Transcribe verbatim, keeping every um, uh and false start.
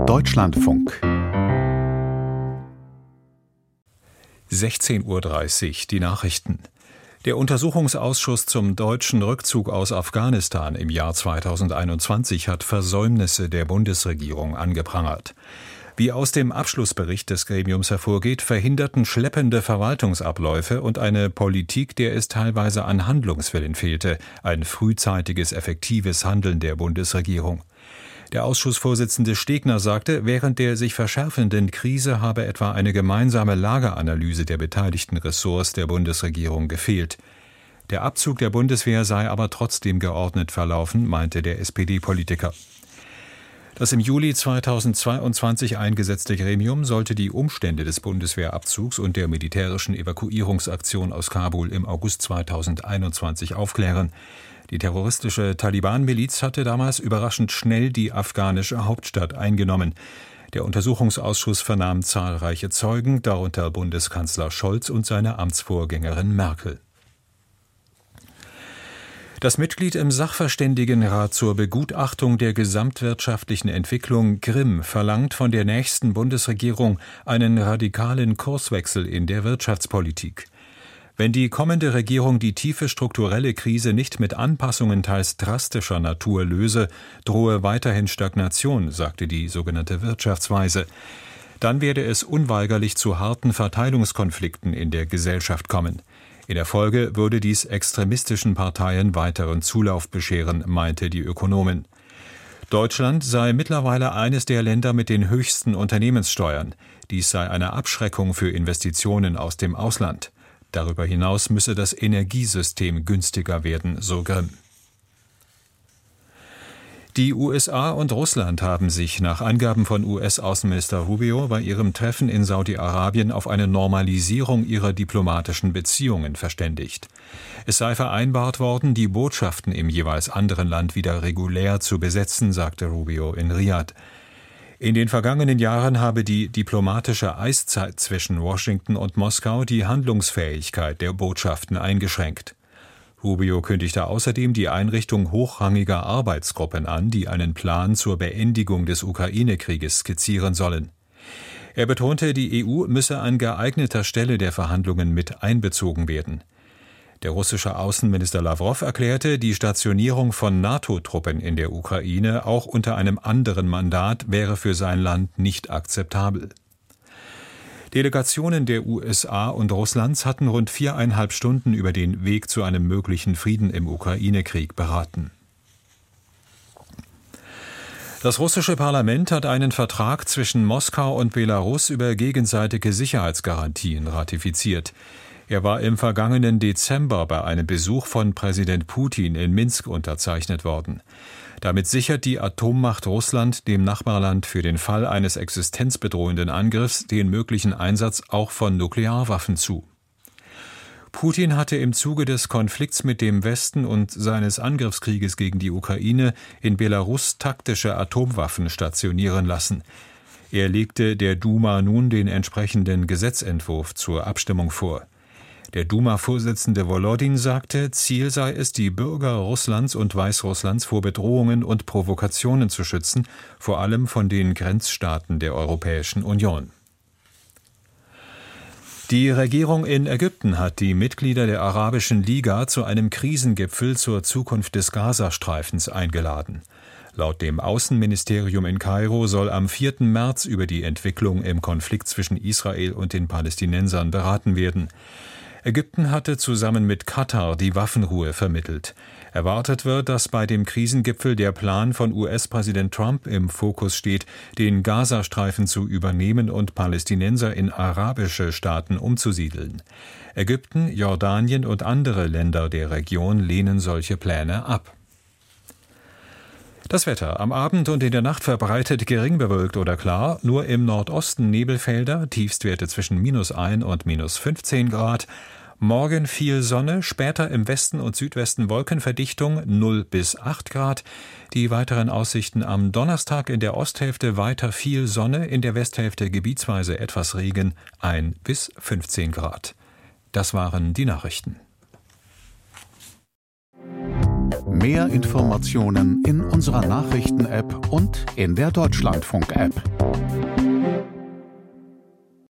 Deutschlandfunk. sechzehn Uhr dreißig, die Nachrichten. Der Untersuchungsausschuss zum deutschen Rückzug aus Afghanistan im Jahr zweitausendeinundzwanzig hat Versäumnisse der Bundesregierung angeprangert. Wie aus dem Abschlussbericht des Gremiums hervorgeht, verhinderten schleppende Verwaltungsabläufe und eine Politik, der es teilweise an Handlungswillen fehlte, ein frühzeitiges, effektives Handeln der Bundesregierung. Der Ausschussvorsitzende Stegner sagte, während der sich verschärfenden Krise habe etwa eine gemeinsame Lageanalyse der beteiligten Ressorts der Bundesregierung gefehlt. Der Abzug der Bundeswehr sei aber trotzdem geordnet verlaufen, meinte der S P D-Politiker. Das im Juli zweitausendzweiundzwanzig eingesetzte Gremium sollte die Umstände des Bundeswehrabzugs und der militärischen Evakuierungsaktion aus Kabul im August zweitausendeinundzwanzig aufklären. Die terroristische Taliban-Miliz hatte damals überraschend schnell die afghanische Hauptstadt eingenommen. Der Untersuchungsausschuss vernahm zahlreiche Zeugen, darunter Bundeskanzler Scholz und seine Amtsvorgängerin Merkel. Das Mitglied im Sachverständigenrat zur Begutachtung der gesamtwirtschaftlichen Entwicklung Grimm verlangt von der nächsten Bundesregierung einen radikalen Kurswechsel in der Wirtschaftspolitik. Wenn die kommende Regierung die tiefe strukturelle Krise nicht mit Anpassungen teils drastischer Natur löse, drohe weiterhin Stagnation, sagte die sogenannte Wirtschaftsweise. Dann werde es unweigerlich zu harten Verteilungskonflikten in der Gesellschaft kommen. In der Folge würde dies extremistischen Parteien weiteren Zulauf bescheren, meinte die Ökonomin. Deutschland sei mittlerweile eines der Länder mit den höchsten Unternehmenssteuern. Dies sei eine Abschreckung für Investitionen aus dem Ausland. Darüber hinaus müsse das Energiesystem günstiger werden, so Grimm. Die U S A und Russland haben sich nach Angaben von U S-Außenminister Rubio bei ihrem Treffen in Saudi-Arabien auf eine Normalisierung ihrer diplomatischen Beziehungen verständigt. Es sei vereinbart worden, die Botschaften im jeweils anderen Land wieder regulär zu besetzen, sagte Rubio in Riad. In den vergangenen Jahren habe die diplomatische Eiszeit zwischen Washington und Moskau die Handlungsfähigkeit der Botschaften eingeschränkt. Rubio kündigte außerdem die Einrichtung hochrangiger Arbeitsgruppen an, die einen Plan zur Beendigung des Ukraine-Krieges skizzieren sollen. Er betonte, die E U müsse an geeigneter Stelle der Verhandlungen mit einbezogen werden. Der russische Außenminister Lawrow erklärte, die Stationierung von NATO-Truppen in der Ukraine auch unter einem anderen Mandat wäre für sein Land nicht akzeptabel. Delegationen der U S A und Russlands hatten rund viereinhalb Stunden über den Weg zu einem möglichen Frieden im Ukraine-Krieg beraten. Das russische Parlament hat einen Vertrag zwischen Moskau und Belarus über gegenseitige Sicherheitsgarantien ratifiziert. Er war im vergangenen Dezember bei einem Besuch von Präsident Putin in Minsk unterzeichnet worden. Damit sichert die Atommacht Russland dem Nachbarland für den Fall eines existenzbedrohenden Angriffs den möglichen Einsatz auch von Nuklearwaffen zu. Putin hatte im Zuge des Konflikts mit dem Westen und seines Angriffskrieges gegen die Ukraine in Belarus taktische Atomwaffen stationieren lassen. Er legte der Duma nun den entsprechenden Gesetzentwurf zur Abstimmung vor. Der Duma-Vorsitzende Volodin sagte, Ziel sei es, die Bürger Russlands und Weißrusslands vor Bedrohungen und Provokationen zu schützen, vor allem von den Grenzstaaten der Europäischen Union. Die Regierung in Ägypten hat die Mitglieder der Arabischen Liga zu einem Krisengipfel zur Zukunft des Gazastreifens eingeladen. Laut dem Außenministerium in Kairo soll am vierten März über die Entwicklung im Konflikt zwischen Israel und den Palästinensern beraten werden. Ägypten hatte zusammen mit Katar die Waffenruhe vermittelt. Erwartet wird, dass bei dem Krisengipfel der Plan von U S-Präsident Trump im Fokus steht, den Gazastreifen zu übernehmen und Palästinenser in arabische Staaten umzusiedeln. Ägypten, Jordanien und andere Länder der Region lehnen solche Pläne ab. Das Wetter. Am Abend und in der Nacht verbreitet gering bewölkt oder klar, nur im Nordosten Nebelfelder, Tiefstwerte zwischen minus ein und minus fünfzehn Grad. Morgen viel Sonne, später im Westen und Südwesten Wolkenverdichtung null bis acht Grad. Die weiteren Aussichten am Donnerstag in der Osthälfte weiter viel Sonne, in der Westhälfte gebietsweise etwas Regen, ein bis fünfzehn Grad. Das waren die Nachrichten. Mehr Informationen in unserer Nachrichten-App und in der Deutschlandfunk-App.